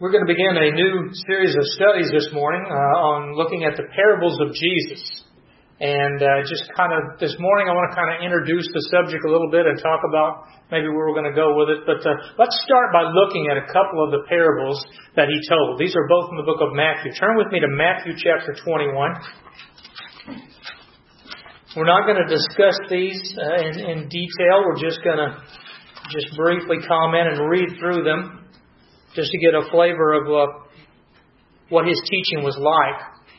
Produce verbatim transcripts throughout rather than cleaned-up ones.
We're going to begin a new series of studies this morning uh, on looking at the parables of Jesus. And uh, just kind of, this morning I want to kind of introduce the subject a little bit and talk about maybe where we're going to go with it. But uh, let's start by looking at a couple of the parables that he told. These are both in the book of Matthew. Turn with me to Matthew chapter twenty-one. We're not going to discuss these uh, in, in detail. We're just going to just briefly comment and read through them, just to get a flavor of uh, what his teaching was like.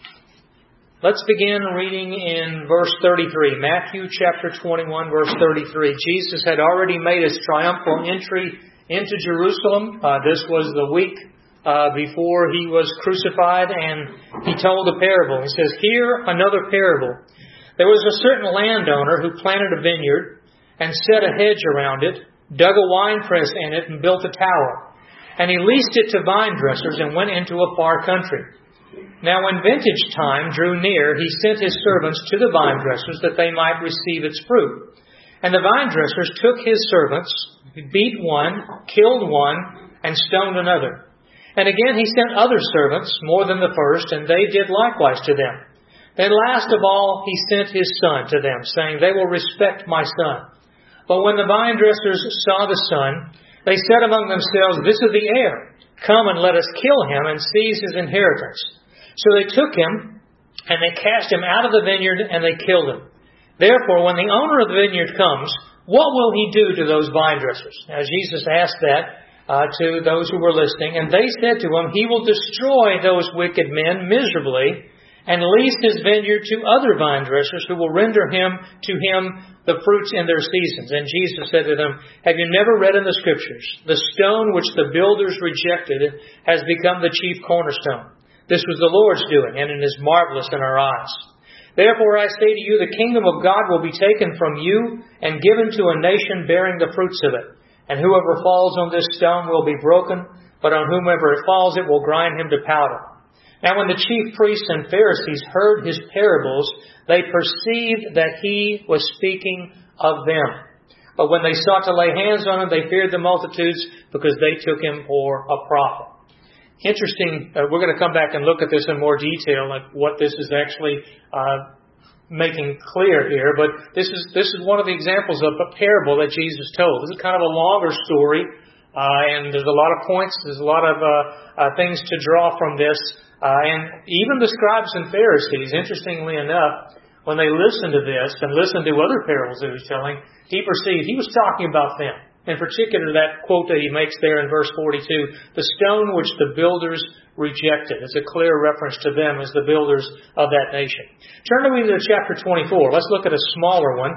Let's begin reading in verse thirty-three. Matthew chapter twenty-one, verse thirty-three. Jesus had already made his triumphal entry into Jerusalem. Uh, this was the week uh, before he was crucified, and he told a parable. He says, "Hear another parable. There was a certain landowner who planted a vineyard and set a hedge around it, dug a winepress in it, and built a tower. And he leased it to vine dressers and went into a far country. Now when vintage time drew near, he sent his servants to the vine dressers that they might receive its fruit. And the vine dressers took his servants, beat one, killed one, and stoned another. And again he sent other servants, more than the first, and they did likewise to them. Then last of all he sent his son to them, saying, They will respect my son. But when the vine dressers saw the son, they said among themselves, This is the heir. Come and let us kill him and seize his inheritance. So they took him, and they cast him out of the vineyard, and they killed him. Therefore, when the owner of the vineyard comes, what will he do to those vine dressers?" Now Jesus asked that uh, to those who were listening, and they said to him, He will destroy those wicked men miserably, and lease his vineyard to other vine dressers who will render him to him the fruits in their seasons. And Jesus said to them, Have you never read in the Scriptures, the stone which the builders rejected has become the chief cornerstone? This was the Lord's doing, and it is marvelous in our eyes. Therefore I say to you, the kingdom of God will be taken from you and given to a nation bearing the fruits of it. And whoever falls on this stone will be broken, but on whomever it falls it will grind him to powder. Now when the chief priests and Pharisees heard his parables, they perceived that he was speaking of them. But when they sought to lay hands on him, they feared the multitudes because they took him for a prophet. Interesting, uh, we're going to come back and look at this in more detail, like what this is actually uh, making clear here. But this is this is one of the examples of a parable that Jesus told. This is kind of a longer story, uh, and there's a lot of points, there's a lot of uh, uh, things to draw from this. Uh, and even the scribes and Pharisees, interestingly enough, when they listened to this and listened to other parables that he was telling, he perceived he was talking about them. In particular, that quote that he makes there in verse forty-two, the stone which the builders rejected. It's a clear reference to them as the builders of that nation. Turn with me to chapter twenty-four. Let's look at a smaller one.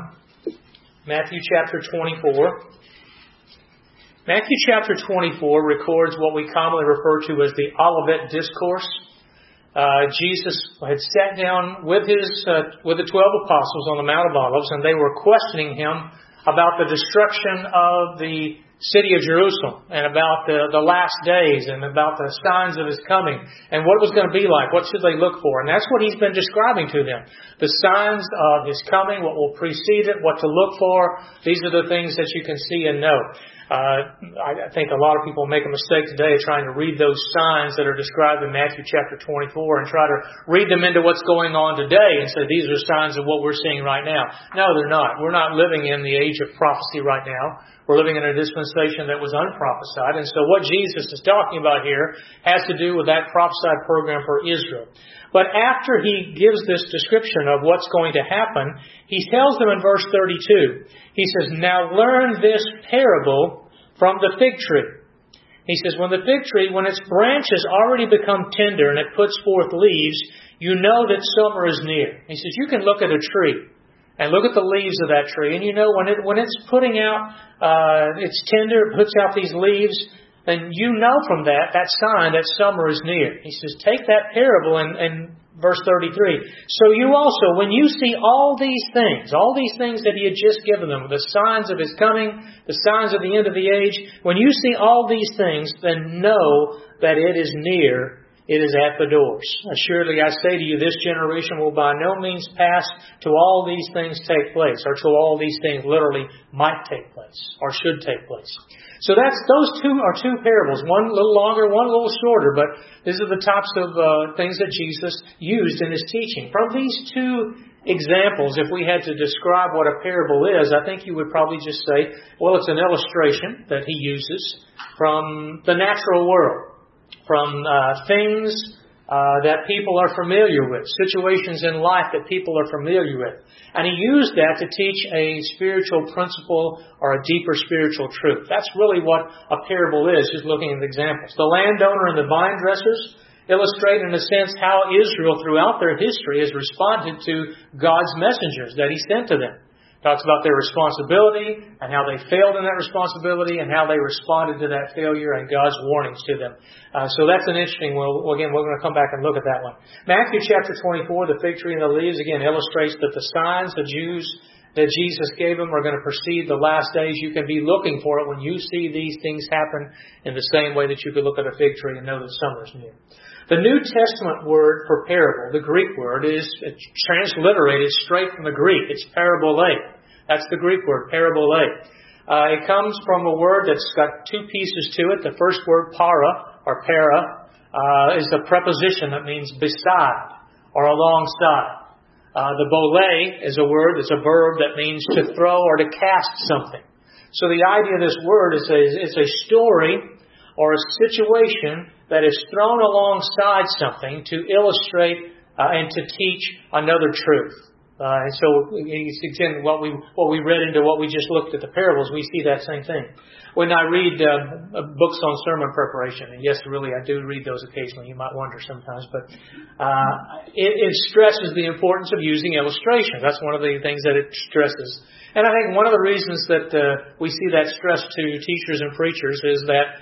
Matthew chapter twenty-four. Matthew chapter twenty-four records what we commonly refer to as the Olivet Discourse. Uh, Jesus had sat down with his uh, with the twelve apostles on the Mount of Olives, and they were questioning him about the destruction of the city of Jerusalem and about the, the last days and about the signs of his coming and what it was going to be like. What should they look for? And that's what he's been describing to them. The signs of his coming, what will precede it, what to look for. These are the things that you can see and know. Uh, I think a lot of people make a mistake today trying to read those signs that are described in Matthew chapter twenty-four and try to read them into what's going on today and say these are signs of what we're seeing right now. No, they're not. We're not living in the age of prophecy right now. We're living in a dispensation that was unprophesied. And so what Jesus is talking about here has to do with that prophesied program for Israel. But after he gives this description of what's going to happen, he tells them in verse thirty-two, he says, Now learn this parable from the fig tree. He says, When the fig tree, when its branches already become tender and it puts forth leaves, you know that summer is near. He says, you can look at a tree and look at the leaves of that tree, and you know when it when it's putting out, uh, it's tender, it puts out these leaves, then you know from that, that sign that summer is near. He says, take that parable in, in verse thirty-three. So you also, when you see all these things, all these things that he had just given them, the signs of his coming, the signs of the end of the age, when you see all these things, then know that it is near It is at the doors. Assuredly, I say to you, this generation will by no means pass till all these things take place, or till all these things literally might take place, or should take place. So that's those two are two parables. One a little longer, one a little shorter, but these are the types of uh, things that Jesus used in His teaching. From these two examples, if we had to describe what a parable is, I think you would probably just say, well, it's an illustration that He uses from the natural world. From uh, things uh, that people are familiar with, situations in life that people are familiar with. And He used that to teach a spiritual principle or a deeper spiritual truth. That's really what a parable is, just looking at the examples. The landowner and the vine dressers illustrate in a sense how Israel throughout their history has responded to God's messengers that He sent to them. Talks about their responsibility and how they failed in that responsibility and how they responded to that failure and God's warnings to them. Uh, so that's an interesting, well, again, we're going to come back and look at that one. Matthew chapter twenty-four, the fig tree and the leaves, again, illustrates that the signs the Jews that Jesus gave them are going to precede the last days. You can be looking for it when you see these things happen in the same way that you could look at a fig tree and know that summer's near. The New Testament word for parable, the Greek word, is transliterated straight from the Greek. It's parabole. That's the Greek word, parabole. Uh, it comes from a word that's got two pieces to it. The first word, para, or para, uh, is the preposition that means beside or alongside. Uh, the bole is a word, it's a verb that means to throw or to cast something. So the idea of this word is a, it's a story or a situation that is thrown alongside something to illustrate uh, and to teach another truth. Uh, and so, again, what we what we read into what we just looked at the parables, we see that same thing. When I read uh, books on sermon preparation, and yes, really, I do read those occasionally. You might wonder sometimes, but uh, it, it stresses the importance of using illustrations. That's one of the things that it stresses. And I think one of the reasons that uh, we see that stress to teachers and preachers is that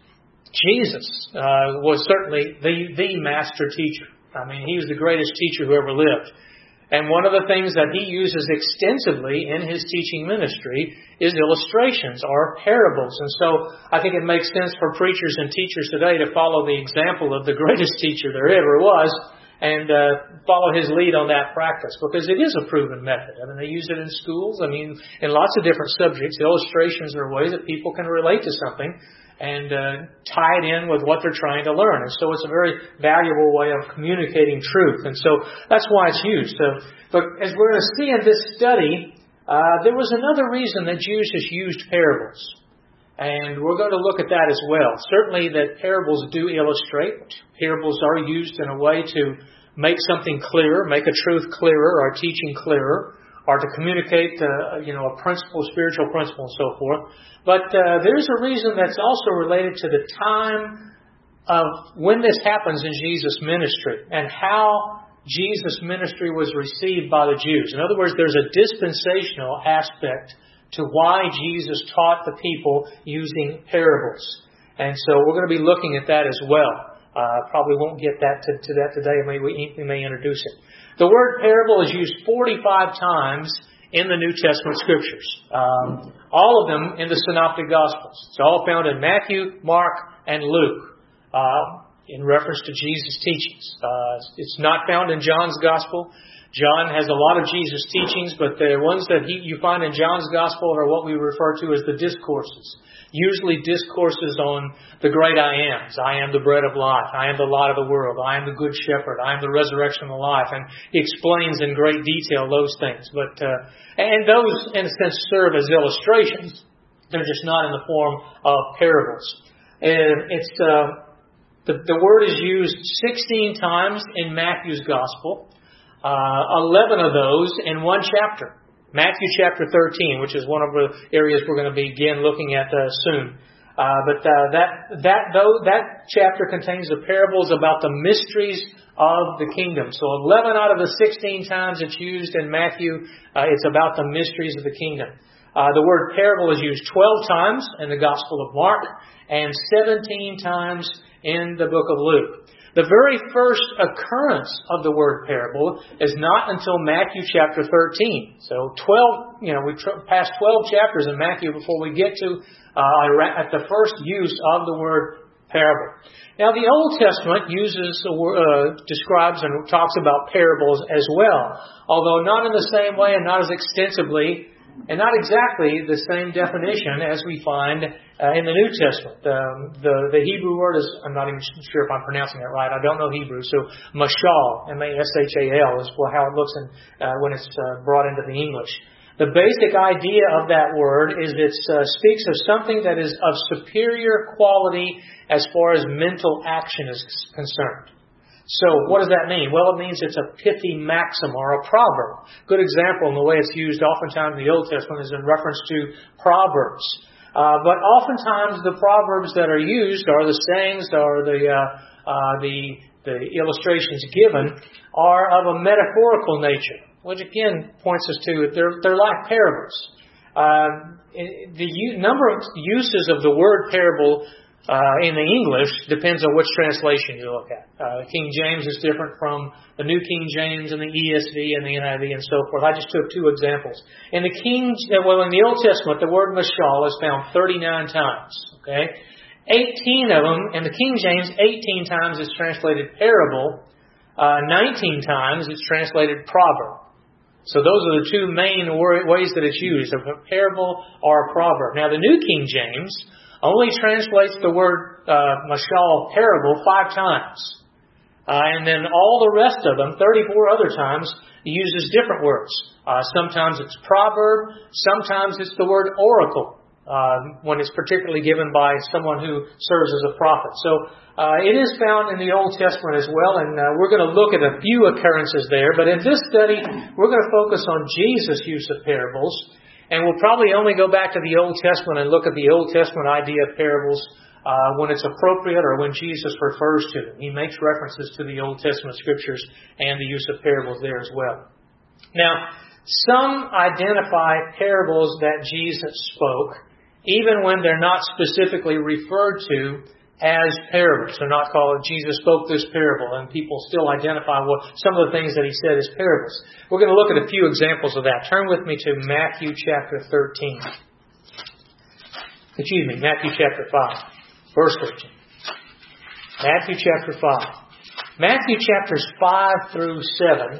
Jesus uh, was certainly the the master teacher. I mean, He was the greatest teacher who ever lived. And one of the things that He uses extensively in His teaching ministry is illustrations or parables. And so I think it makes sense for preachers and teachers today to follow the example of the greatest teacher there ever was and uh, follow his lead on that practice, because it is a proven method. I mean, they use it in schools. I mean, in lots of different subjects, illustrations are ways that people can relate to something and uh, tie it in with what they're trying to learn. And so it's a very valuable way of communicating truth. And so that's why it's used. So, but as we're going to see in this study, uh, there was another reason that Jesus used parables. And we're going to look at that as well. Certainly that parables do illustrate. Parables are used in a way to make something clearer, make a truth clearer, or teaching clearer, or to communicate, uh, you know, a principle, spiritual principle, and so forth. But uh, there's a reason that's also related to the time of when this happens in Jesus' ministry and how Jesus' ministry was received by the Jews. In other words, there's a dispensational aspect to why Jesus taught the people using parables. And so we're going to be looking at that as well. Uh, probably won't get that to, to that today. Maybe we, we may introduce it. The word parable is used forty-five times in the New Testament Scriptures. Um, all of them in the Synoptic Gospels. It's all found in Matthew, Mark, and Luke uh, in reference to Jesus' teachings. Uh, it's not found in John's Gospel. John has a lot of Jesus' teachings, but the ones that he, you find in John's Gospel are what we refer to as the discourses. Usually discourses on the great I ams. I am the bread of life. I am the light of the world. I am the good shepherd. I am the resurrection of life. And he explains in great detail those things. But uh, and those, in a sense, serve as illustrations. They're just not in the form of parables. And it's uh, the, the word is used sixteen times in Matthew's Gospel. Uh, eleven of those in one chapter. Matthew chapter thirteen, which is one of the areas we're going to begin looking at uh, soon. Uh, but uh, that that though that chapter contains the parables about the mysteries of the kingdom. So eleven out of the sixteen times it's used in Matthew, uh, it's about the mysteries of the kingdom. Uh, the word parable is used twelve times in the Gospel of Mark and seventeen times in the book of Luke. The very first occurrence of the word parable is not until Matthew chapter thirteen. So twelve, you know, we tr- passed twelve chapters in Matthew before we get to uh, at the first use of the word parable. Now, the Old Testament uses, uh, describes and talks about parables as well, although not in the same way and not as extensively, and not exactly the same definition as we find uh, in the New Testament. Um, the, the Hebrew word is, I'm not even sure if I'm pronouncing it right. I don't know Hebrew. So, mashal, M A S H A L, is how it looks in, uh, when it's uh, brought into the English. The basic idea of that word is it uh, speaks of something that is of superior quality as far as mental action is concerned. So, what does that mean? Well, it means it's a pithy maxim or a proverb. Good example in the way it's used oftentimes in the Old Testament is in reference to Proverbs. Uh, but oftentimes the proverbs that are used, or the sayings, or the uh, uh, the the illustrations given, are of a metaphorical nature, which again points us to they're they're like parables. Uh, the u- number of uses of the word parable uh, in the English depends on which translation you look at. Uh, King James is different from the New King James and the E S V and the N I V and so forth. I just took two examples. In the King, well, in the Old Testament, the word mashal is found thirty-nine times. Okay, eighteen of them in the King James, eighteen times it's translated parable. Uh, nineteen times it's translated proverb. So those are the two main ways that it's used, a parable or a proverb. Now the New King James only translates the word uh, mashal, parable, five times. Uh, and then all the rest of them, thirty-four other times, uses different words. Uh, sometimes it's proverb, sometimes it's the word oracle, uh, when it's particularly given by someone who serves as a prophet. So uh, it is found in the Old Testament as well, and uh, we're going to look at a few occurrences there. But in this study, we're going to focus on Jesus' use of parables, and we'll probably only go back to the Old Testament and look at the Old Testament idea of parables uh, when it's appropriate or when Jesus refers to them. He makes references to the Old Testament scriptures and the use of parables there as well. Now, some identify parables that Jesus spoke, even when they're not specifically referred to as parables. They're not called, Jesus spoke this parable, and people still identify what some of the things that he said as parables. We're going to look at a few examples of that. Turn with me to Matthew chapter thirteen. Excuse me, Matthew chapter five, verse thirteen. Matthew chapter five. Matthew chapters five through seven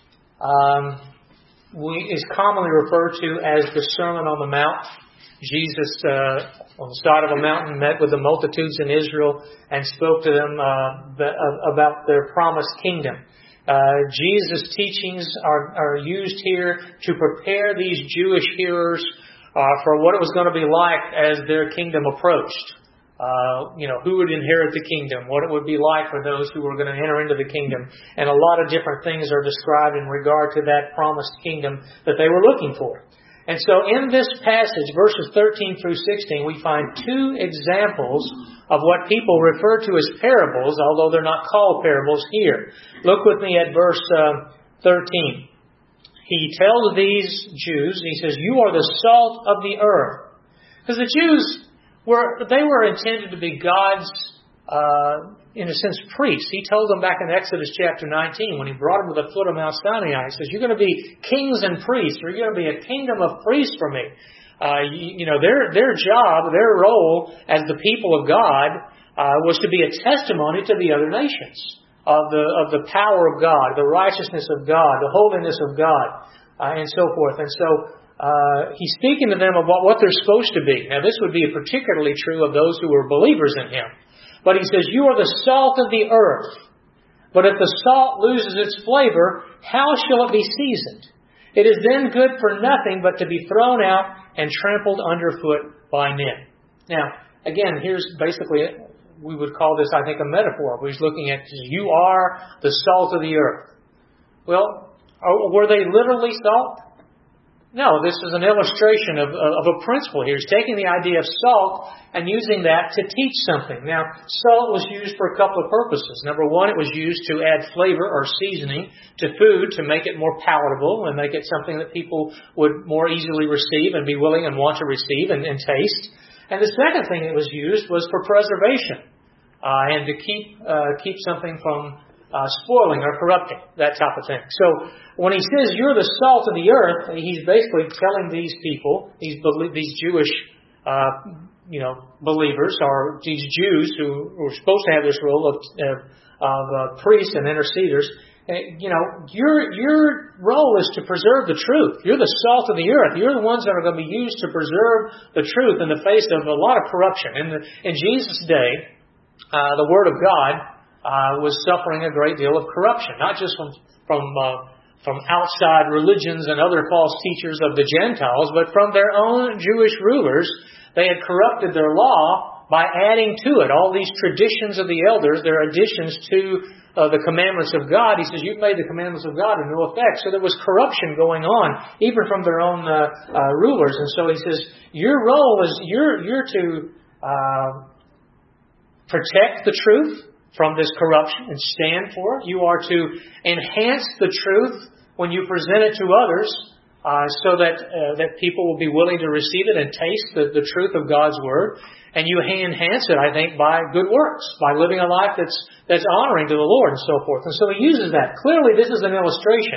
um, we, is commonly referred to as the Sermon on the Mount. Jesus, uh, on the side of a mountain, met with the multitudes in Israel and spoke to them uh, about their promised kingdom. Uh, Jesus' teachings are, are used here to prepare these Jewish hearers uh, for what it was going to be like as their kingdom approached. Uh, you know, who would inherit the kingdom, what it would be like for those who were going to enter into the kingdom. And a lot of different things are described in regard to that promised kingdom that they were looking for. And so in this passage, verses thirteen through sixteen, we find two examples of what people refer to as parables, although they're not called parables here. Look with me at verse uh, thirteen. He tells these Jews, he says, "You are the salt of the earth." Because the Jews were, they were intended to be God's, uh, in a sense, priests. He told them back in Exodus chapter nineteen, when he brought them to the foot of Mount Sinai, he says, "You're going to be kings and priests, or you're going to be a kingdom of priests for me." Uh, you, you know, their their job, their role as the people of God uh, was to be a testimony to the other nations of the of the power of God, the righteousness of God, the holiness of God, uh, and so forth. And so uh, he's speaking to them about what they're supposed to be. Now, this would be particularly true of those who were believers in Him. But he says, "You are the salt of the earth. But if the salt loses its flavor, how shall it be seasoned? It is then good for nothing but to be thrown out and trampled underfoot by men." Now, again, here's basically, we would call this, I think, a metaphor. He's looking at, you are the salt of the earth. Well, were they literally salt? No, this is an illustration of, of a principle here. He's taking the idea of salt and using that to teach something. Now, salt was used for a couple of purposes. Number one, it was used to add flavor or seasoning to food to make it more palatable and make it something that people would more easily receive and be willing and want to receive and, and taste. And the second thing it was used was for preservation uh, and to keep uh, keep something from Uh, spoiling or corrupting, that type of thing. So when he says you're the salt of the earth, he's basically telling these people, these these Jewish uh, you know, believers, or these Jews who were supposed to have this role of, of, of uh, priests and interceders, you know, your your role is to preserve the truth. You're the salt of the earth. You're the ones that are going to be used to preserve the truth in the face of a lot of corruption. In, the, in Jesus' day, uh, the Word of God uh, was suffering a great deal of corruption, not just from from uh, from outside religions and other false teachers of the Gentiles, but from their own Jewish rulers. They had corrupted their law by adding to it all these traditions of the elders, their additions to Uh, the commandments of God. He says, you've made the commandments of God of no effect. So there was corruption going on, even from their own uh, uh, rulers. And so he says, your role is, you're, you're to uh, protect the truth from this corruption and stand for it. You are to enhance the truth when you present it to others, uh, so that uh, that people will be willing to receive it and taste the, the truth of God's Word. And you enhance it, I think, by good works, by living a life that's that's honoring to the Lord and so forth. And so he uses that. Clearly, this is an illustration.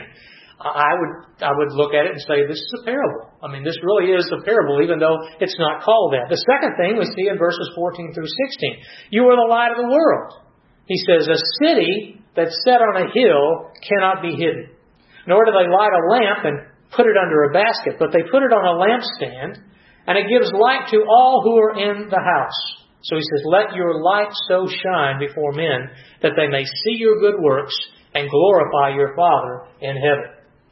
I would I would look at it and say, this is a parable. I mean, this really is a parable, even though it's not called that. The second thing we see in verses fourteen through sixteen. You are the light of the world. He says, a city that's set on a hill cannot be hidden. Nor do they light a lamp and put it under a basket, but they put it on a lampstand, and it gives light to all who are in the house. So he says, let your light so shine before men that they may see your good works and glorify your Father in heaven.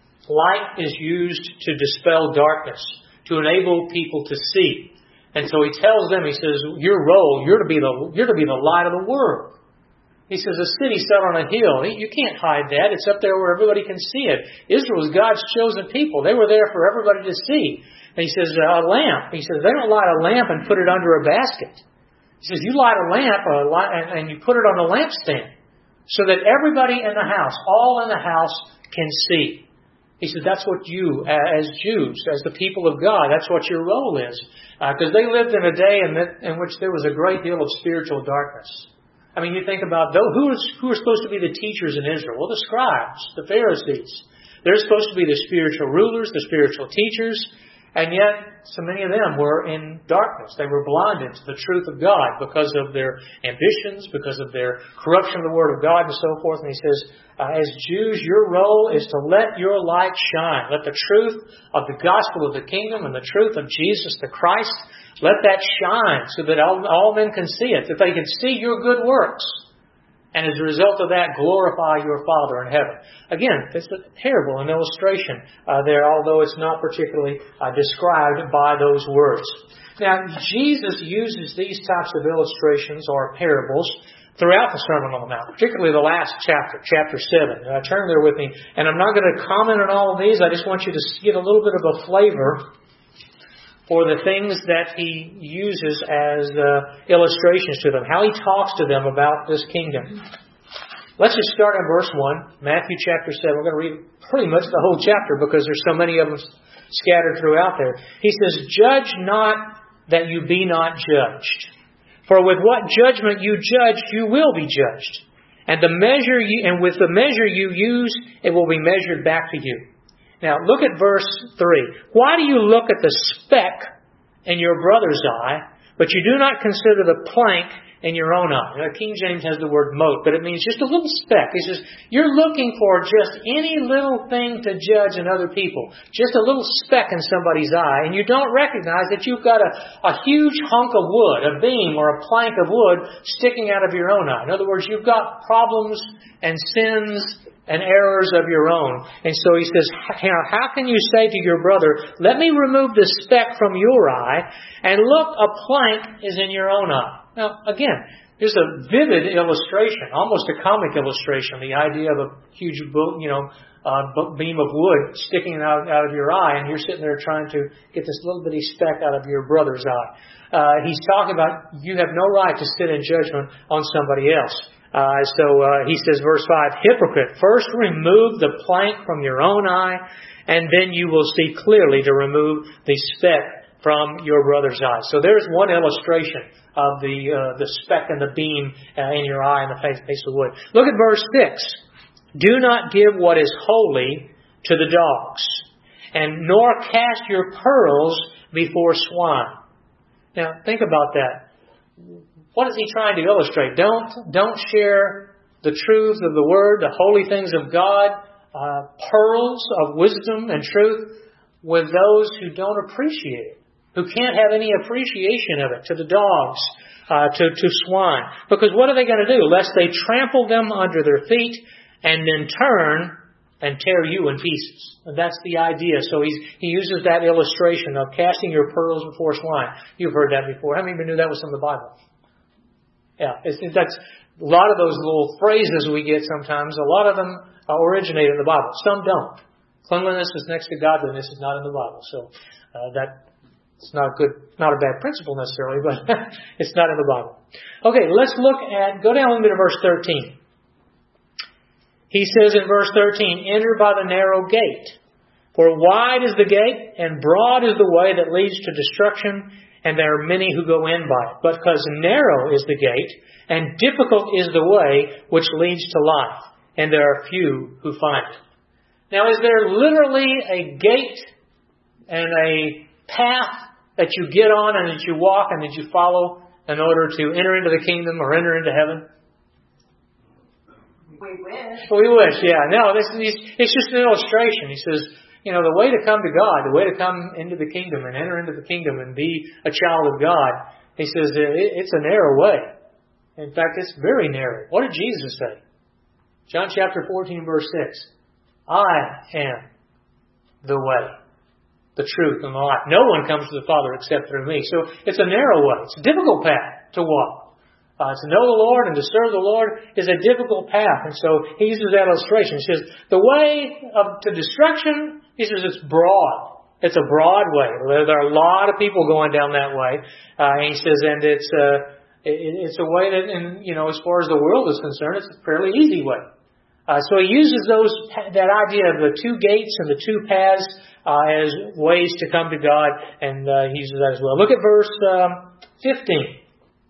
Light is used to dispel darkness, to enable people to see. And so he tells them, he says, your role, you're to be the, you're to be the light of the world. He says, a city set on a hill, you can't hide that. It's up there where everybody can see it. Israel was God's chosen people. They were there for everybody to see. And he says, a lamp. He says, they don't light a lamp and put it under a basket. He says, you light a lamp a light, and you put it on a lampstand so that everybody in the house, all in the house, can see. He says, that's what you, as Jews, as the people of God, that's what your role is. Because uh, they lived in a day in, that, in which there was a great deal of spiritual darkness. I mean, you think about those, who, is, who are supposed to be the teachers in Israel? Well, the scribes, the Pharisees. They're supposed to be the spiritual rulers, the spiritual teachers. And yet, so many of them were in darkness. They were blinded to the truth of God because of their ambitions, because of their corruption of the Word of God and so forth. And he says, uh, as Jews, your role is to let your light shine. Let the truth of the gospel of the kingdom and the truth of Jesus the Christ, let that shine so that all, all men can see it, that they can see your good works. And as a result of that, glorify your Father in heaven. Again, it's a parable, an illustration uh, there, although it's not particularly uh, described by those words. Now, Jesus uses these types of illustrations or parables throughout the Sermon on the Mount, particularly the last chapter, chapter seven. Uh, turn there with me. And I'm not going to comment on all of these. I just want you to get a little bit of a flavor for the things that he uses as uh, illustrations to them, how he talks to them about this kingdom. Let's just start in verse one, Matthew chapter seven. We're going to read pretty much the whole chapter because there's so many of them scattered throughout there. He says, judge not that you be not judged. For with what judgment you judge, you will be judged. And the measure you, and with the measure you use, it will be measured back to you. Now, look at verse three. Why do you look at the speck in your brother's eye, but you do not consider the plank in your own eye? Now, King James has the word mote, but it means just a little speck. He says, you're looking for just any little thing to judge in other people, just a little speck in somebody's eye, and you don't recognize that you've got a, a huge hunk of wood, a beam or a plank of wood sticking out of your own eye. In other words, you've got problems and sins and errors of your own. And so he says, how can you say to your brother, let me remove the speck from your eye, and look, a plank is in your own eye? Now, again, there's a vivid illustration, almost a comic illustration, the idea of a huge, you know, uh, beam of wood sticking out, out of your eye, and you're sitting there trying to get this little bitty speck out of your brother's eye. Uh, he's talking about you have no right to sit in judgment on somebody else. Uh, so uh, he says, verse five, hypocrite, first remove the plank from your own eye, and then you will see clearly to remove the speck from your brother's eye. So there's one illustration of the uh, the speck and the beam uh, in your eye and the face, face of wood. Look at verse six. Do not give what is holy to the dogs, and nor cast your pearls before swine. Now, think about that. What is he trying to illustrate? Don't, don't share the truths of the Word, the holy things of God, uh, pearls of wisdom and truth with those who don't appreciate it, who can't have any appreciation of it, to the dogs, uh, to, to swine. Because what are they going to do? Lest they trample them under their feet and then turn and tear you in pieces. And that's the idea. So he's, he uses that illustration of casting your pearls before swine. You've heard that before. How many of you knew that was from the Bible? Yeah, it's, that's a lot of those little phrases we get sometimes. A lot of them originate in the Bible. Some don't. Cleanliness is next to godliness is not in the Bible. So uh, that it's not a good, not a bad principle necessarily, but it's not in the Bible. Okay, let's look at, go down a little bit to verse thirteen. He says in verse thirteen, enter by the narrow gate. For wide is the gate, and broad is the way that leads to destruction, and there are many who go in by it. But because narrow is the gate, and difficult is the way which leads to life, and there are few who find it. Now, is there literally a gate and a path that you get on and that you walk and that you follow in order to enter into the kingdom or enter into heaven? We wish. We wish, yeah. No, this is, it's just an illustration. He says, you know, the way to come to God, the way to come into the kingdom and enter into the kingdom and be a child of God, he says it's a narrow way. In fact, it's very narrow. What did Jesus say? John chapter fourteen, verse six. I am the way, the truth, and the life. No one comes to the Father except through me. So it's a narrow way. It's a difficult path to walk. Uh, to know the Lord and to serve the Lord is a difficult path. And so he uses that illustration. He says, the way of, to destruction, he says it's broad. It's a broad way. There are a lot of people going down that way. Uh, and he says, and it's, uh, it, it's a way that, and, you know, as far as the world is concerned, it's a fairly easy way. Uh, so he uses those, that idea of the two gates and the two paths uh, as ways to come to God, and uh, he uses that as well. Look at verse um, fifteen.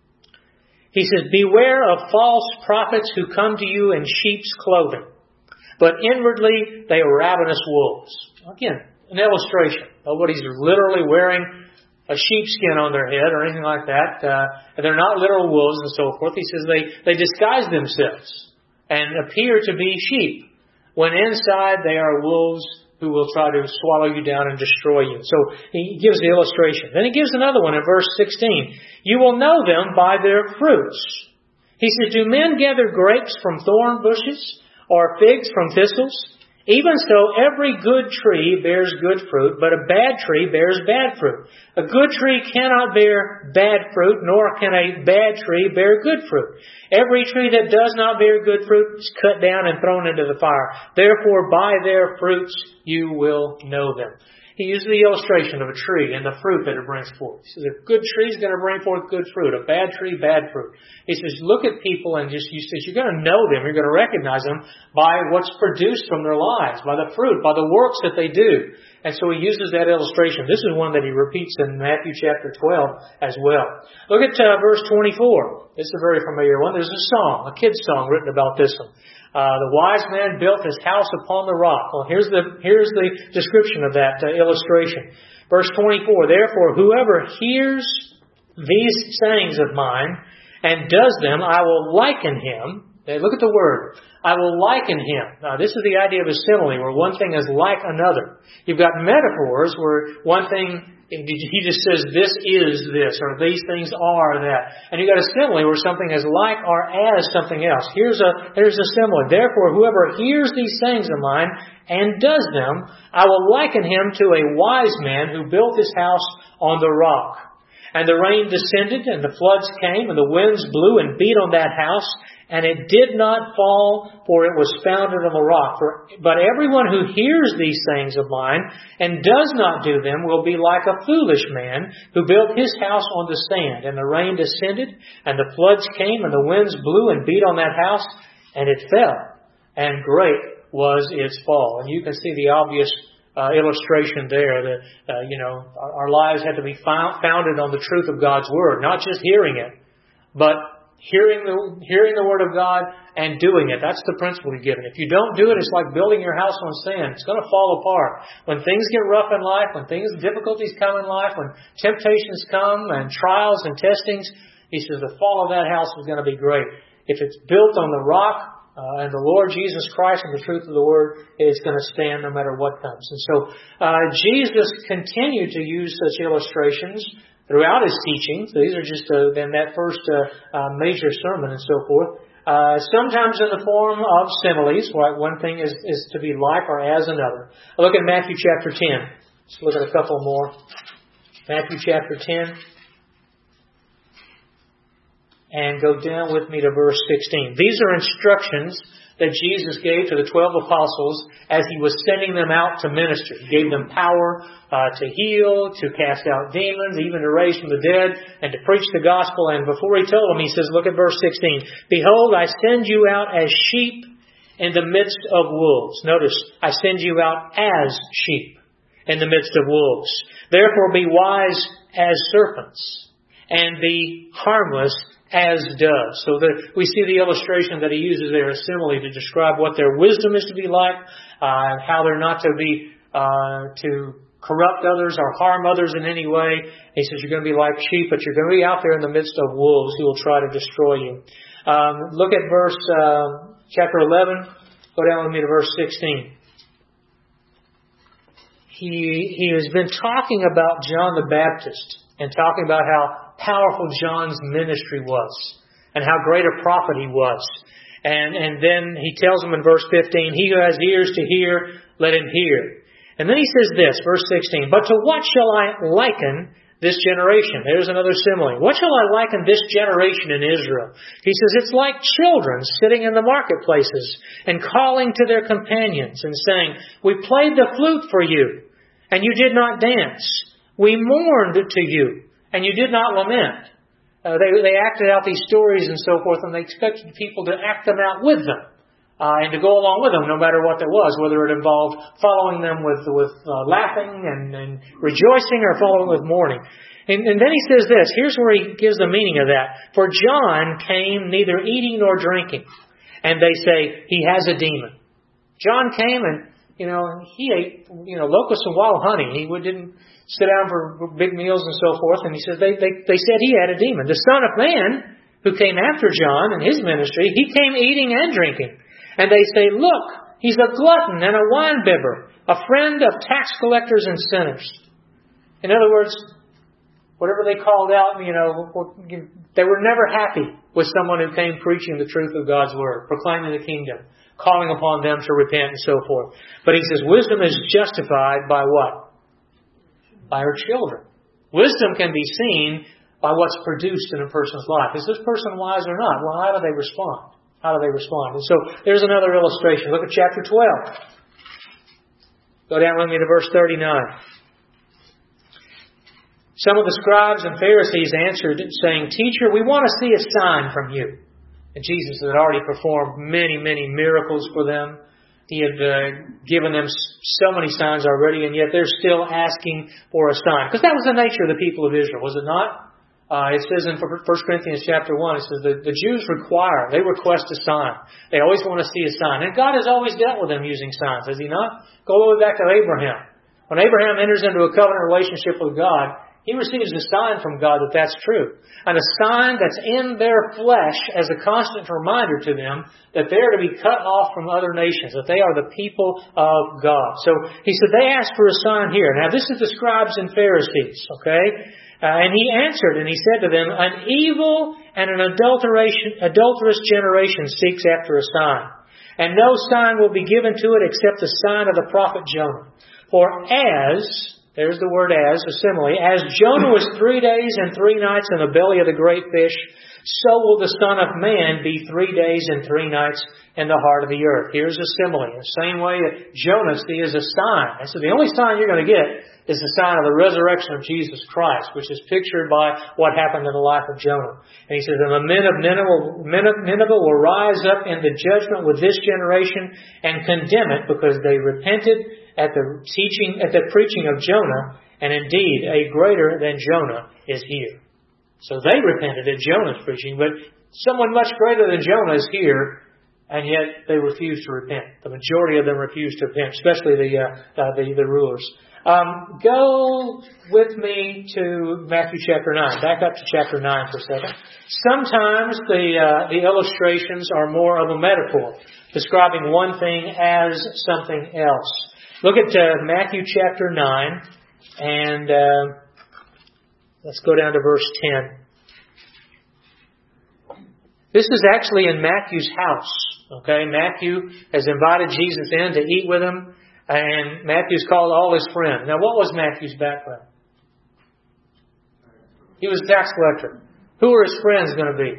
He says, beware of false prophets who come to you in sheep's clothing, but inwardly they are ravenous wolves. Again, an illustration. Nobody's literally wearing a sheepskin on their head or anything like that. Uh, they're not literal wolves and so forth. He says they, they disguise themselves and appear to be sheep, when inside they are wolves who will try to swallow you down and destroy you. So he gives the illustration. Then he gives another one in verse sixteen. You will know them by their fruits. He says, do men gather grapes from thorn bushes or figs from thistles? Even so, every good tree bears good fruit, but a bad tree bears bad fruit. A good tree cannot bear bad fruit, nor can a bad tree bear good fruit. Every tree that does not bear good fruit is cut down and thrown into the fire. Therefore, by their fruits you will know them. He uses the illustration of a tree and the fruit that it brings forth. He says, a good tree is going to bring forth good fruit. A bad tree, bad fruit. He says, look at people and just, he says, you're going to know them. You're going to recognize them by what's produced from their lives, by the fruit, by the works that they do. And so he uses that illustration. This is one that he repeats in Matthew chapter twelve as well. Look at uh, verse twenty-four. This is a very familiar one. There's a song, a kid's song written about this one. Uh, the wise man built his house upon the rock. Well, here's the, here's the description of that uh, illustration. Verse twenty-four, therefore, whoever hears these sayings of mine and does them, I will liken him. Hey, look at the word. I will liken him. Now, this is the idea of a simile, where one thing is like another. You've got metaphors where one thing, he just says, this is this, or these things are that. And you've got a simile where something is like or as something else. Here's a, here's a simile. Therefore, whoever hears these sayings of mine and does them, I will liken him to a wise man who built his house on the rock. And the rain descended, and the floods came, and the winds blew and beat on that house, and it did not fall, for it was founded on the rock. For, but everyone who hears these sayings of mine and does not do them will be like a foolish man who built his house on the sand. And the rain descended, and the floods came, and the winds blew and beat on that house, and it fell. And great was its fall. And you can see the obvious Uh, illustration there that, uh, you know, our, our lives have to be found, founded on the truth of God's Word. Not just hearing it, but hearing the hearing the Word of God and doing it. That's the principle He's given. If you don't do it, it's like building your house on sand. It's going to fall apart. When things get rough in life, when things, difficulties come in life, when temptations come and trials and testings, He says the fall of that house is going to be great. If it's built on the rock, Uh, and the Lord Jesus Christ and the truth of the Word, is going to stand no matter what comes. And so uh, Jesus continued to use such illustrations throughout His teachings. These are just uh, in that first uh, uh, major sermon and so forth. Uh, sometimes in the form of similes. Right? One thing is, is to be like or as another. Look at Matthew chapter ten. Let's look at a couple more. Matthew chapter ten. And go down with me to verse sixteen. These are instructions that Jesus gave to the twelve apostles as He was sending them out to minister. He gave them power uh, to heal, to cast out demons, even to raise from the dead, and to preach the gospel. And before He told them, He says, look at verse sixteen. Behold, I send you out as sheep in the midst of wolves. Notice, I send you out as sheep in the midst of wolves. Therefore be wise as serpents, and be harmless as doves. So the, we see the illustration that He uses there, a simile, to describe what their wisdom is to be like, uh, how they're not to be uh, to corrupt others or harm others in any way. He says you're going to be like sheep, but you're going to be out there in the midst of wolves who will try to destroy you. Um, look at verse uh, chapter eleven. Go down with me to verse sixteen. He he has been talking about John the Baptist and talking about how powerful John's ministry was and how great a prophet he was. And, and then he tells them in verse fifteen, he who has ears to hear, let him hear. And then he says this, verse sixteen, but to what shall I liken this generation? There's another simile. What shall I liken this generation in Israel? He says, it's like children sitting in the marketplaces and calling to their companions and saying, we played the flute for you, and you did not dance. We mourned to you, and you did not lament. Uh, they, they acted out these stories and so forth, and they expected people to act them out with them uh, and to go along with them no matter what there was, whether it involved following them with, with uh, laughing and, and rejoicing or following with mourning. And, and then he says this. Here's where he gives the meaning of that. For John came neither eating nor drinking. And they say, he has a demon. John came and, you know, he ate, you know, locusts and wild honey. He didn't sit down for big meals and so forth. And he says, they, they, they said he had a demon. The Son of Man, who came after John in his ministry, he came eating and drinking. And they say, look, he's a glutton and a winebibber, a friend of tax collectors and sinners. In other words, whatever they called out, you know, they were never happy with someone who came preaching the truth of God's Word, proclaiming the kingdom, calling upon them to repent and so forth. But he says wisdom is justified by what? By her children. Wisdom can be seen by what's produced in a person's life. Is this person wise or not? Well, how do they respond? How do they respond? And so there's another illustration. Look at chapter twelve. Go down with me to verse thirty-nine. Some of the scribes and Pharisees answered, saying, Teacher, we want to see a sign from you. And Jesus had already performed many, many miracles for them. He had uh, given them so many signs already, and yet they're still asking for a sign. Because that was the nature of the people of Israel, was it not? Uh, it says in First Corinthians chapter one, it says that the Jews require, they request a sign. They always want to see a sign. And God has always dealt with them using signs, has He not? Go all the way back to Abraham. When Abraham enters into a covenant relationship with God, he receives a sign from God that that's true. And a sign that's in their flesh as a constant reminder to them that they are to be cut off from other nations, that they are the people of God. So he said they asked for a sign here. Now this is the scribes and Pharisees, okay? Uh, and he answered and he said to them, an evil and an adulteration, adulterous generation seeks after a sign. And no sign will be given to it except the sign of the prophet Jonah. For as... There's the word as, a simile. As Jonah was three days and three nights in the belly of the great fish, so will the Son of Man be three days and three nights in the heart of the earth. Here's a simile. In the same way that Jonah is a sign. And so the only sign you're going to get is the sign of the resurrection of Jesus Christ, which is pictured by what happened in the life of Jonah. And he says, and the men of Nineveh, men of Nineveh will rise up in the judgment with this generation and condemn it because they repented at the teaching, at the preaching of Jonah, and indeed a greater than Jonah is here. So they repented at Jonah's preaching, but Someone much greater than Jonah is here, and yet they refuse to repent. The majority of them refuse to repent, especially the uh, uh, the, the rulers. Um, go with me to Matthew chapter nine. Back up to chapter nine for a second. Sometimes the uh, the illustrations are more of a metaphor, describing one thing as something else. Look at uh, Matthew chapter nine, and uh, let's go down to verse ten. This is actually in Matthew's house. Okay, Matthew has invited Jesus in to eat with him, and Matthew's called all his friends. Now, what was Matthew's background? He was a tax collector. Who were his friends going to be?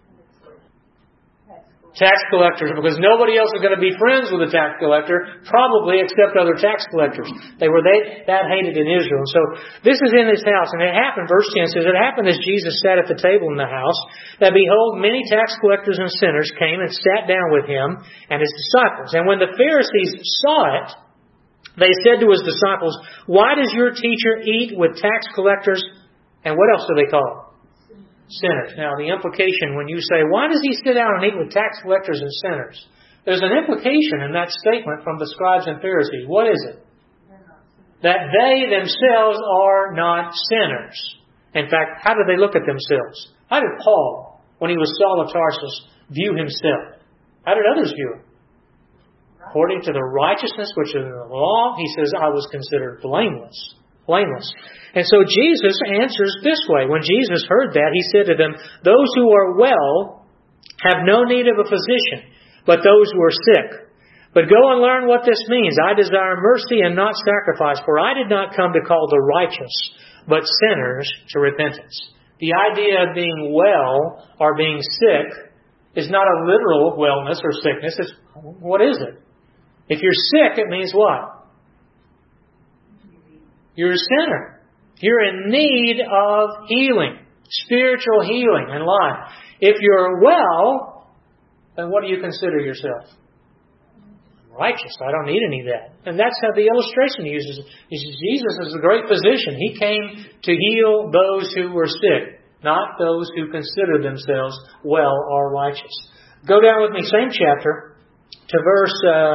Tax collectors, because nobody else was going to be friends with a tax collector, probably except other tax collectors. They were they, that hated in Israel. So this is in his house, and it happened, verse ten says, it happened as Jesus sat at the table in the house, that behold, many tax collectors and sinners came and sat down with him and his disciples. And when the Pharisees saw it, they said to his disciples, why does your teacher eat with tax collectors? And what else do they call it? Sinners. Now, the implication when you say, why does he sit down and eat with tax collectors and sinners? There's an implication in that statement from the scribes and Pharisees. What is it? That they themselves are not sinners. In fact, how did they look at themselves? How did Paul, when he was Saul of Tarsus, view himself? How did others view him? According to the righteousness which is in the law, he says, I was considered blameless. Blameless. And so Jesus answers this way. When Jesus heard that, he said to them, those who are well have no need of a physician, but those who are sick. But go and learn what this means. I desire mercy and not sacrifice, for I did not come to call the righteous, but sinners to repentance. The idea of being well or being sick is not a literal wellness or sickness. It's, what is it? If you're sick, it means what? You're a sinner. You're in need of healing, spiritual healing in life. If you're well, then what do you consider yourself? I'm righteous. I don't need any of that. And that's how the illustration uses. He says, Jesus is a great physician. He came to heal those who were sick, not those who consider themselves well or righteous. Go down with me, same chapter, to verse uh,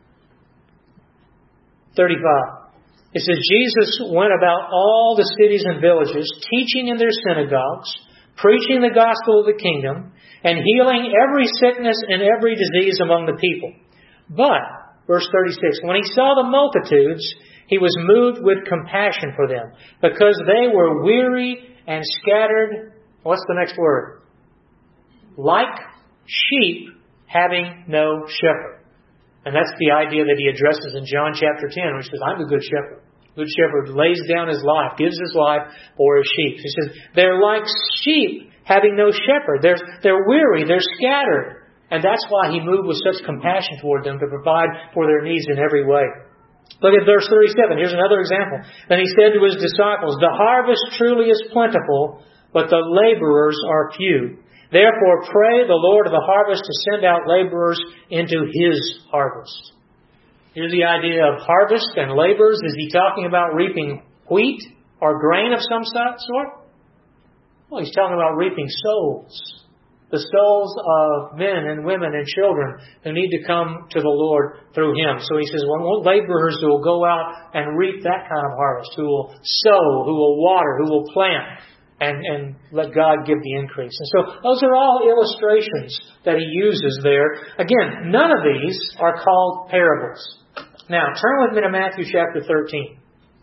thirty-five. It says, Jesus went about all the cities and villages, teaching in their synagogues, preaching the gospel of the kingdom, and healing every sickness and every disease among the people. But, verse thirty-six, when he saw the multitudes, he was moved with compassion for them, because they were weary and scattered. What's the next word? Like sheep having no shepherd. And that's the idea that he addresses in John chapter ten, which says, I'm the good shepherd. Good shepherd lays down his life, gives his life for his sheep. He says, they're like sheep having no shepherd. They're, they're weary, they're scattered. And that's why he moved with such compassion toward them to provide for their needs in every way. Look at verse thirty-seven. Here's another example. Then he said to his disciples, the harvest truly is plentiful, but the laborers are few. Therefore, pray the Lord of the harvest to send out laborers into His harvest. Here's the idea of harvest and laborers. Is he talking about reaping wheat or grain of some sort? Well, he's talking about reaping souls. The souls of men and women and children who need to come to the Lord through Him. So he says, well, laborers who will go out and reap that kind of harvest, who will sow, who will water, who will plant. And, and let God give the increase. And so those are all illustrations that he uses there. Again, none of these are called parables. Now, turn with me to Matthew chapter thirteen.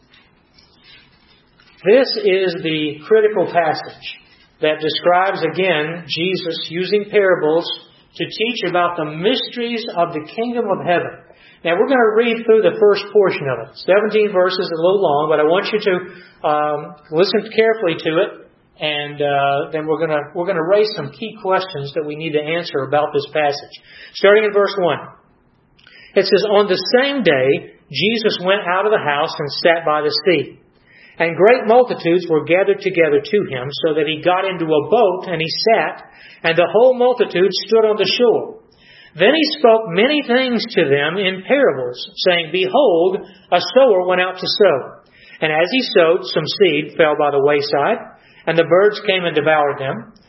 This is the critical passage that describes, again, Jesus using parables to teach about the mysteries of the kingdom of heaven. Now, we're going to read through the first portion of it. seventeen verses, a little long, but I want you to um, listen carefully to it. And uh, then we're going to we're going to raise some key questions that we need to answer about this passage. Starting in verse one. It says, on the same day, Jesus went out of the house and sat by the sea. And great multitudes were gathered together to him, so that he got into a boat and he sat, and the whole multitude stood on the shore. Then he spoke many things to them in parables, saying, behold, a sower went out to sow. And as he sowed, some seed fell by the wayside, and the birds came and devoured them.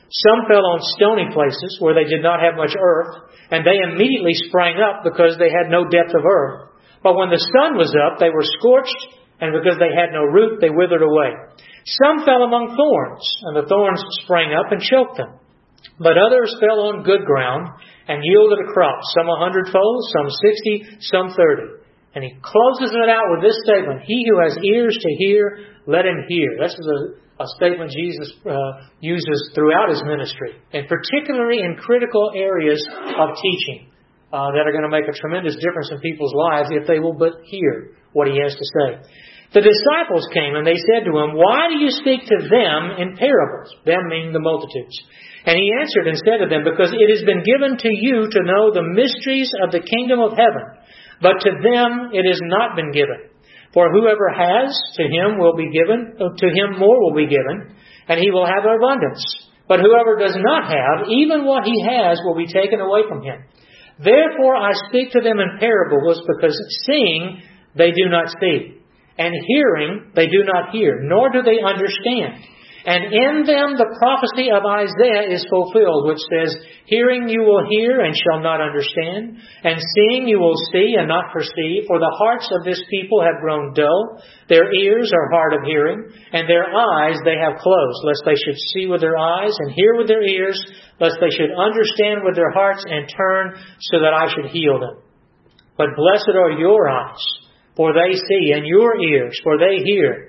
Some fell on stony places where they did not have much earth, and they immediately sprang up because they had no depth of earth. But when the sun was up, they were scorched, and because they had no root, they withered away. Some fell among thorns, and the thorns sprang up and choked them. But others fell on good ground and yielded a crop, some a hundredfold, some sixty, some thirty. And he closes it out with this statement, "He who has ears to hear, let him hear." This is a, a statement Jesus uh, uses throughout his ministry, and particularly in critical areas of teaching uh, that are going to make a tremendous difference in people's lives if they will but hear what he has to say. The disciples came and they said to him, "Why do you speak to them in parables?" Them meaning the multitudes. And he answered and said to them, "Because it has been given to you to know the mysteries of the kingdom of heaven, but to them it has not been given. For whoever has, to him will be given, to him more will be given, and he will have abundance. But whoever does not have, even what he has will be taken away from him. Therefore I speak to them in parables, because seeing they do not see, and hearing they do not hear, nor do they understand. And in them the prophecy of Isaiah is fulfilled, which says, Hearing you will hear and shall not understand, and seeing you will see and not perceive, for the hearts of this people have grown dull, their ears are hard of hearing, and their eyes they have closed, lest they should see with their eyes and hear with their ears, lest they should understand with their hearts and turn, so that I should heal them. But blessed are your eyes, for they see, and your ears, for they hear.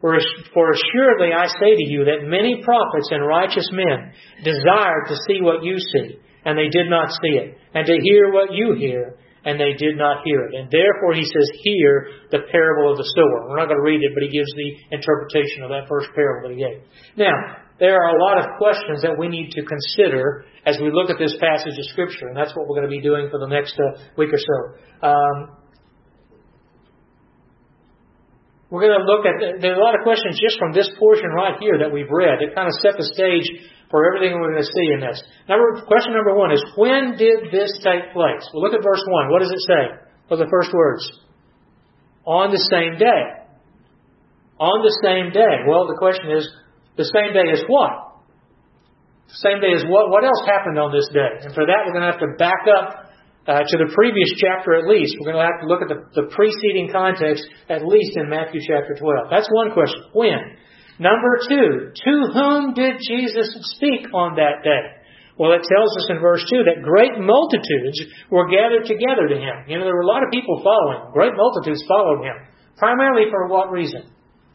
For assuredly I say to you that many prophets and righteous men desired to see what you see, and they did not see it, and to hear what you hear, and they did not hear it. And therefore he says, hear the parable of the sower. We're not going to read it, but he gives the interpretation of that first parable that he gave. Now, there are a lot of questions that we need to consider as we look at this passage of Scripture, and that's what we're going to be doing for the next uh, week or so. Um, We're going to look at, there are a lot of questions just from this portion right here that we've read. It kind of set the stage for everything we're going to see in this. Number, question number one is, when did this take place? Well, look at verse one. What does it say? What are the first words? On the same day. On the same day. Well, the question is, the same day is what? The same day is what? What else happened on this day? And for that, we're going to have to back up Uh, to the previous chapter at least. We're going to have to look at the, the preceding context at least in Matthew chapter twelve. That's one question. When? Number two, to whom did Jesus speak on that day? Well, it tells us in verse two that great multitudes were gathered together to him. You know, there were a lot of people following him. Great multitudes followed him. Primarily for what reason?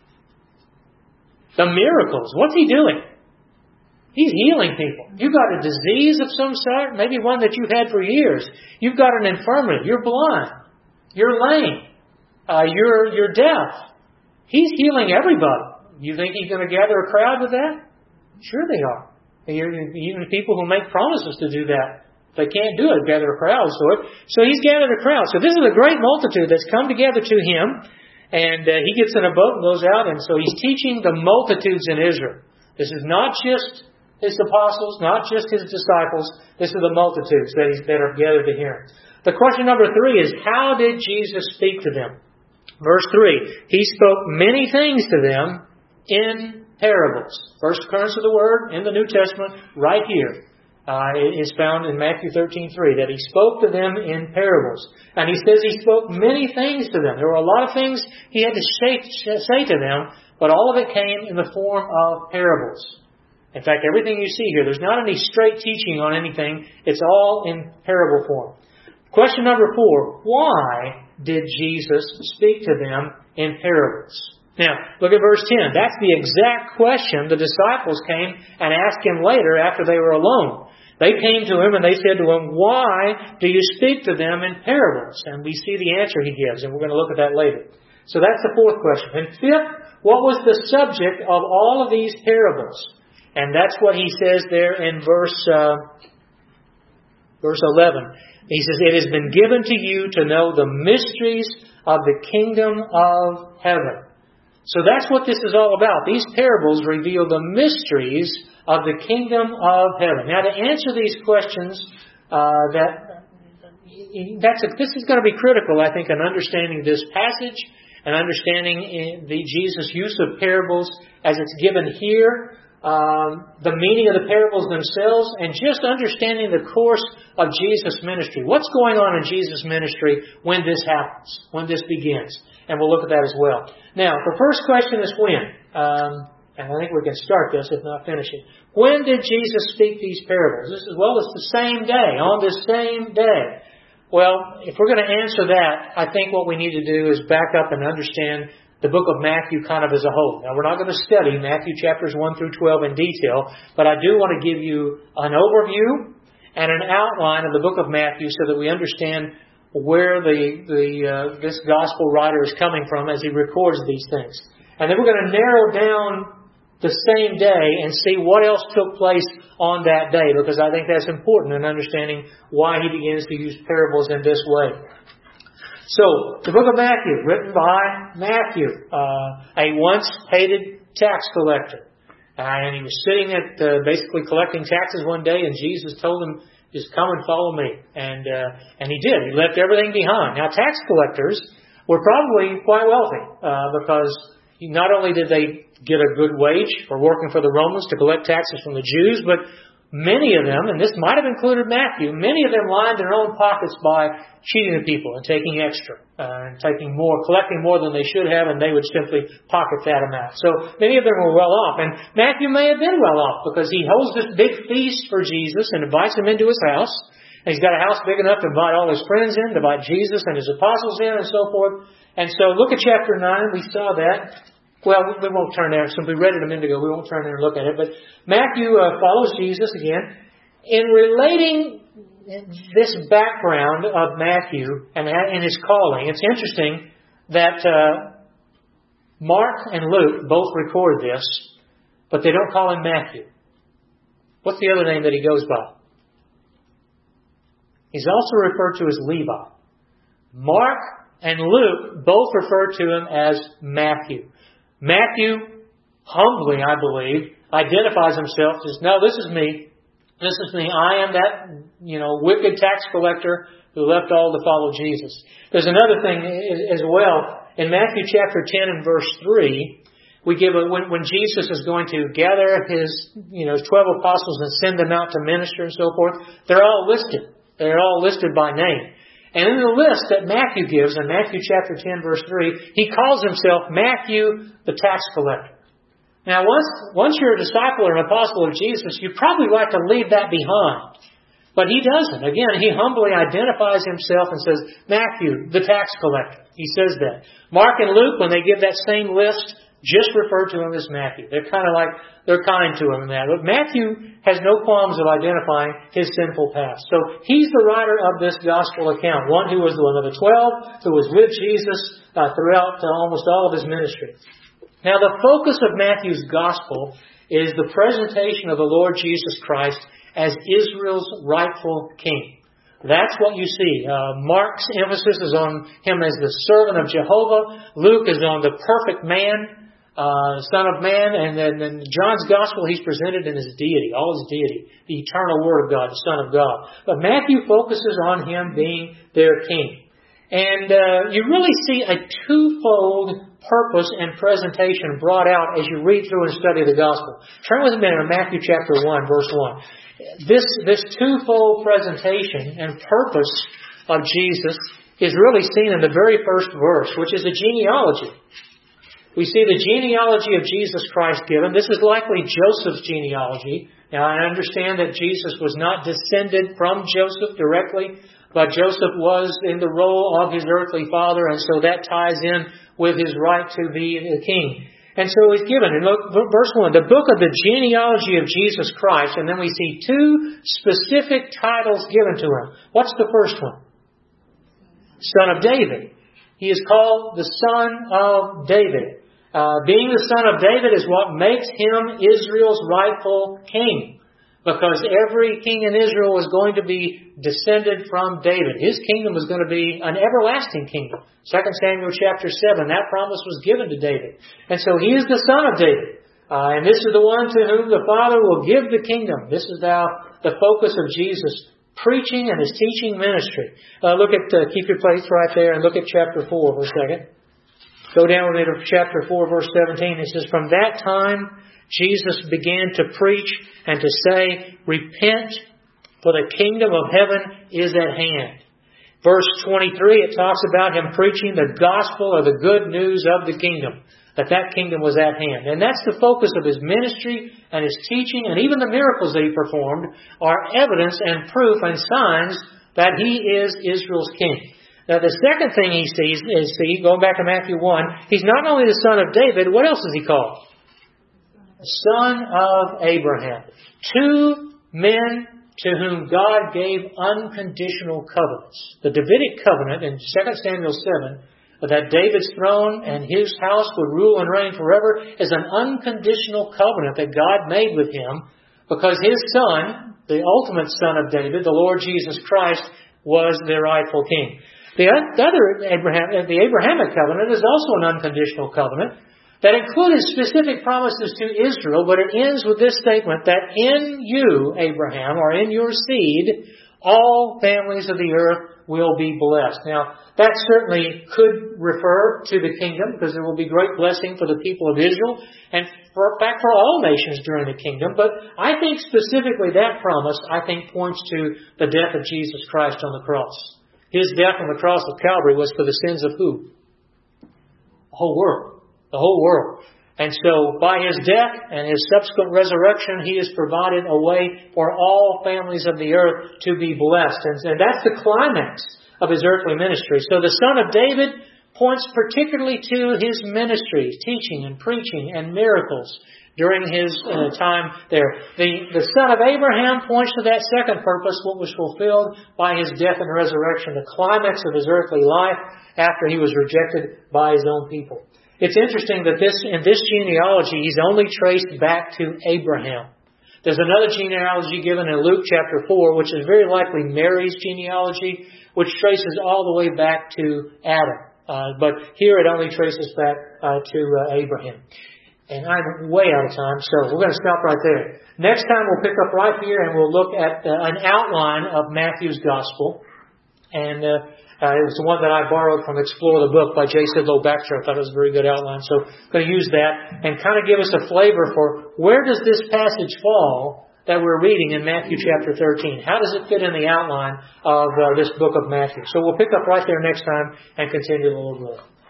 The miracles. What's he doing? He's healing people. You've got a disease of some sort, maybe one that you've had for years. You've got an infirmity. You're blind. You're lame. Uh, you're you're deaf. He's healing everybody. You think he's going to gather a crowd with that? Sure they are. You're, even people who make promises to do that, they can't do it, gather a crowd. So, so he's gathered a crowd. So this is a great multitude that's come together to him. And uh, he gets in a boat and goes out. And so he's teaching the multitudes in Israel. This is not just his apostles, not just his disciples. This are the multitudes that, he's, that are gathered to hear him. The question number three is, how did Jesus speak to them? Verse three, he spoke many things to them in parables. First occurrence of the word in the New Testament, right here, uh, is found in Matthew thirteen three, that he spoke to them in parables. And he says he spoke many things to them. There were a lot of things he had to say, say to them, but all of it came in the form of parables. In fact, everything you see here, there's not any straight teaching on anything. It's all in parable form. Question number four, why did Jesus speak to them in parables? Now, look at verse ten. That's the exact question the disciples came and asked him later after they were alone. They came to him and they said to him, why do you speak to them in parables? And we see the answer he gives, and we're going to look at that later. So that's the fourth question. And fifth, what was the subject of all of these parables? And that's what he says there in verse uh, verse eleven. He says, it has been given to you to know the mysteries of the kingdom of heaven. So that's what this is all about. These parables reveal the mysteries of the kingdom of heaven. Now, to answer these questions, uh, that that's a, this is going to be critical, I think, in understanding this passage and understanding the Jesus' use of parables as it's given here. um, the meaning of the parables themselves, and just understanding the course of Jesus' ministry. What's going on in Jesus' ministry when this happens, when this begins? And we'll look at that as well. Now, the first question is when. Um, and I think we can start this, if not finish it. When did Jesus speak these parables? This is, well, it's the same day, on the same day. Well, if we're going to answer that, I think what we need to do is back up and understand the book of Matthew kind of as a whole. Now, we're not going to study Matthew chapters one through twelve in detail, but I do want to give you an overview and an outline of the book of Matthew so that we understand where the, the uh, this gospel writer is coming from as he records these things. And then we're going to narrow down the same day and see what else took place on that day, because I think that's important in understanding why he begins to use parables in this way. So, the book of Matthew, written by Matthew, uh, a once hated tax collector. Uh, and he was sitting at uh, basically collecting taxes one day, and Jesus told him, just come and follow me. And uh, and he did. He left everything behind. Now, tax collectors were probably quite wealthy, uh, because not only did they get a good wage for working for the Romans to collect taxes from the Jews, but many of them, and this might have included Matthew, many of them lined their own pockets by cheating the people and taking extra, uh, and taking more, collecting more than they should have, and they would simply pocket that amount. So many of them were well off, and Matthew may have been well off because he holds this big feast for Jesus and invites him into his house. And he's got a house big enough to invite all his friends in, to invite Jesus and his apostles in, and so forth. And so look at chapter nine. We saw that. Well, we won't turn there. So we read it a minute ago. We won't turn there and look at it. But Matthew uh, follows Jesus again. In relating this background of Matthew and in his calling, it's interesting that uh, Mark and Luke both record this, but they don't call him Matthew. What's the other name that he goes by? He's also referred to as Levi. Mark and Luke both refer to him as Matthew. Matthew, humbly, I believe, identifies himself as, no, this is me. This is me. I am that, you know, wicked tax collector who left all to follow Jesus. There's another thing as well. In Matthew chapter ten and verse three, we give a, when, when Jesus is going to gather his, you know, twelve apostles and send them out to minister and so forth, they're all listed. They're all listed by name. And in the list that Matthew gives, in Matthew chapter ten, verse three, he calls himself Matthew the tax collector. Now, once, once you're a disciple or an apostle of Jesus, you'd probably like to leave that behind. But he doesn't. Again, he humbly identifies himself and says, Matthew, the tax collector. He says that. Mark and Luke, when they give that same list, just refer to him as Matthew. They're kind of like, they're kind to him in that. But Matthew has no qualms of identifying his sinful past. So he's the writer of this gospel account. One who was one of the twelve, who was with Jesus uh, throughout uh, almost all of his ministry. Now the focus of Matthew's gospel is the presentation of the Lord Jesus Christ as Israel's rightful king. That's what you see. Uh, Mark's emphasis is on him as the servant of Jehovah. Luke is on the perfect man. Uh, Son of Man, and then in John's Gospel, he's presented in his deity, all his deity, the eternal Word of God, the Son of God. But Matthew focuses on him being their king. And uh, you really see a twofold purpose and presentation brought out as you read through and study the Gospel. Turn with me to Matthew chapter one, verse one. This, this twofold presentation and purpose of Jesus is really seen in the very first verse, which is a genealogy. We see the genealogy of Jesus Christ given. This is likely Joseph's genealogy. Now, I understand that Jesus was not descended from Joseph directly, but Joseph was in the role of his earthly father, and so that ties in with his right to be the king. And so he's given, in verse one, the book of the genealogy of Jesus Christ, and then we see two specific titles given to him. What's the first one? Son of David. He is called the Son of David. Uh, being the son of David is what makes him Israel's rightful king. Because every king in Israel was going to be descended from David. His kingdom was going to be an everlasting kingdom. Second Samuel chapter seven, that promise was given to David. And so he is the son of David. Uh, and this is the one to whom the Father will give the kingdom. This is now the focus of Jesus' preaching and his teaching ministry. Uh, look at, uh, keep your place right there and look at chapter four for a second. Go down with me to chapter four, verse seventeen. It says, "From that time Jesus began to preach and to say, 'Repent, for the kingdom of heaven is at hand.'" Verse twenty-three, it talks about Him preaching the gospel or the good news of the kingdom, that that kingdom was at hand. And that's the focus of His ministry and His teaching, and even the miracles that He performed are evidence and proof and signs that He is Israel's King. Now the second thing He sees is, see, going back to Matthew one, He's not only the Son of David, what else is He called? Son of Abraham. Two men to whom God gave unconditional covenants. The Davidic covenant in Second Samuel seven, that David's throne and his house would rule and reign forever, is an unconditional covenant that God made with him because His Son, the ultimate Son of David, the Lord Jesus Christ, was the rightful King. The other Abraham, the Abrahamic covenant is also an unconditional covenant that included specific promises to Israel, but it ends with this statement that in you, Abraham, or in your seed, all families of the earth will be blessed. Now, that certainly could refer to the kingdom, because there will be great blessing for the people of Israel, and for, in fact for all nations during the kingdom. But I think specifically that promise, I think, points to the death of Jesus Christ on the cross. His death on the cross of Calvary was for the sins of who? The whole world. The whole world. And so by His death and His subsequent resurrection, He has provided a way for all families of the earth to be blessed. And, and that's the climax of His earthly ministry. So the Son of David points particularly to His ministry, teaching and preaching and miracles during His uh, time there. The, the Son of Abraham points to that second purpose, what was fulfilled by His death and resurrection, the climax of His earthly life after He was rejected by His own people. It's interesting that this in this genealogy, He's only traced back to Abraham. There's another genealogy given in Luke chapter four, which is very likely Mary's genealogy, which traces all the way back to Adam. Uh, but here it only traces back uh, to uh, Abraham. And I'm way out of time, so we're going to stop right there. Next time we'll pick up right here and we'll look at uh, an outline of Matthew's Gospel. And uh, Uh, it was the one that I borrowed from Explore the Book by J. Sidlow Baxter. I thought it was a very good outline. So I'm going to use that and kind of give us a flavor for where does this passage fall that we're reading in Matthew chapter thirteen? How does it fit in the outline of uh, this book of Matthew? So we'll pick up right there next time and continue a little bit.